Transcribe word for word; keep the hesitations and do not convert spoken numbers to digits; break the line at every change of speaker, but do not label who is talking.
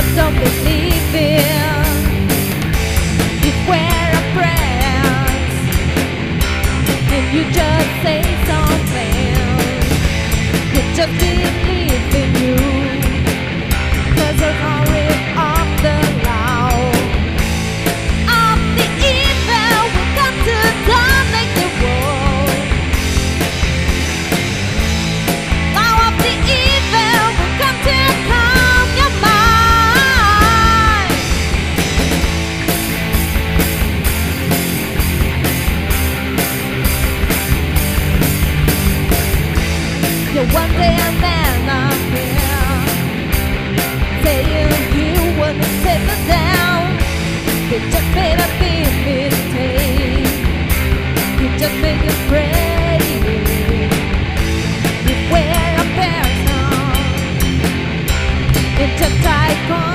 just don't believe it. You wear a friends and you just say something. You just believe in you, 'cause you're always on the loud. Of the evil, we got to dominate the world. Now of the evil, we got to calm your mind. You're one day a man up here, saying you wouldn't settle down. You just made a big mistake. You just made it brave. You wear a person. It's just like